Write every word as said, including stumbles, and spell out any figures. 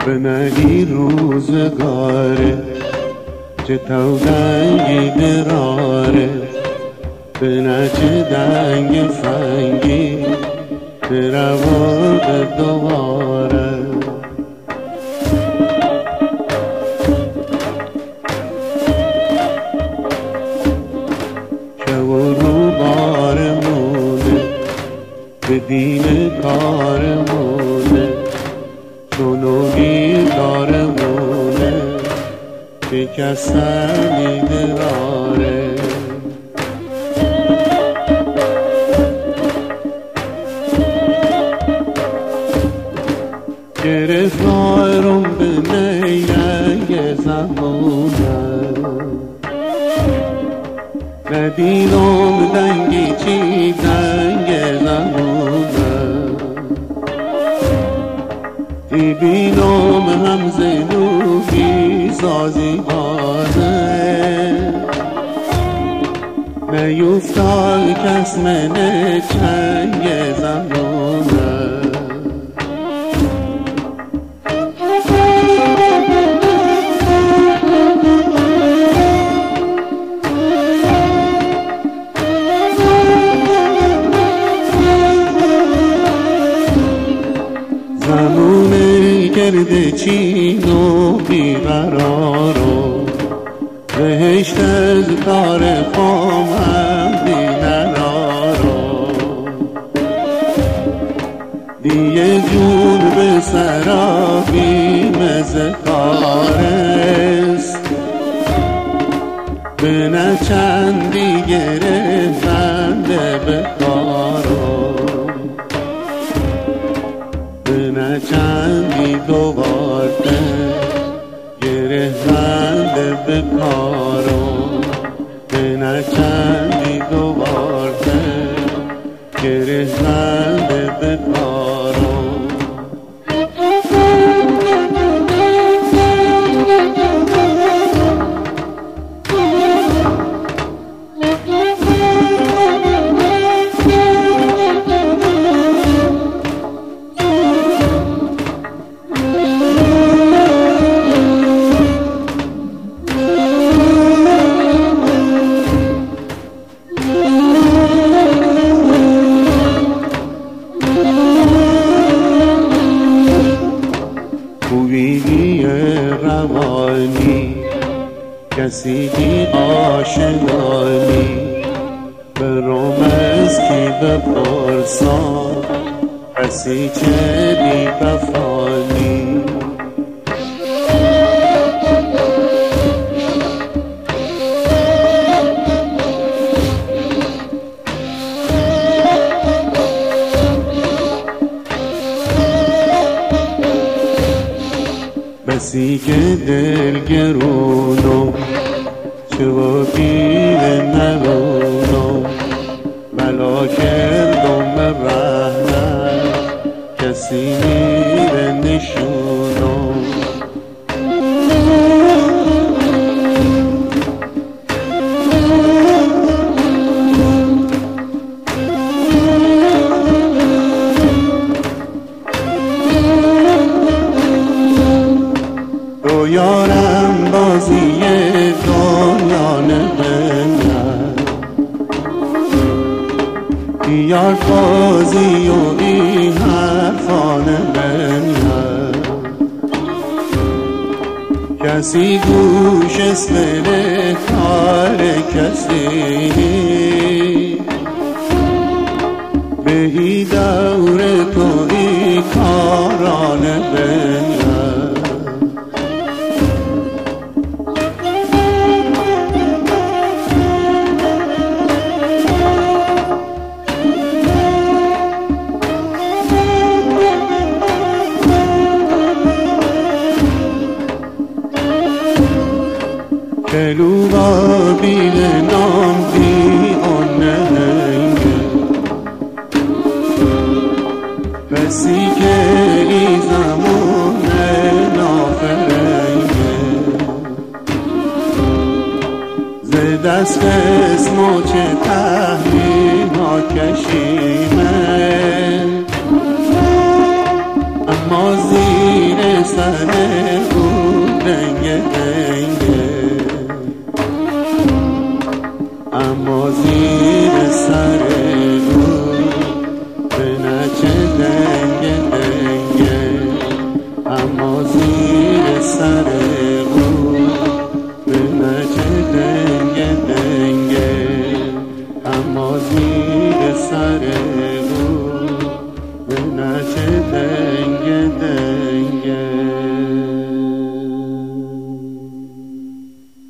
به نهی روزگاره چه تودنگی دراره به نچه دنگ فنگی به رواق دواره شب و رو بارمونه به دین کارمونه چونونی دارمونه شکستنی دراره گرفتارم به نیرنگ زمونه ندیدم دنگی چی دنگ زمونه دیبینم هم زنوبی سازی بازه نیفتاد کس منه چنگ زمونه زمونه کرده چین و بیقرارو بهشت از کار قوم هم بینرارو دیگه جون به سرابی مزه کارست به نه چندی گرفنده به کارو به چندی دوباره گرهنده به کارو به چندی دوباره گرهنده به کارو خوبی روانی کسی بی آشنایی برام از کی بپرسان کسی چه بی وفانی بسی که دلگرونم چه و بیره نرونم بلا کردم به رحمت کسی میره نشونم یارم بازی دنیا نبند یار بازی و این حرفا نبند کسی گوش اسمه کار کسی بهی دور تو ای کارا نبند کلو با بیل نام بی آن نهنگه بسی که ای زمان نافرنگه ز دست اسمو چه تحمیل ها کشیمه اما زیر سر او دنگ دنگه، اما زیر سر او به نچه دنگ دنگه، اما زیر سر او به نچه دنگ دنگه، اما زیر سر او به نچه دنگه.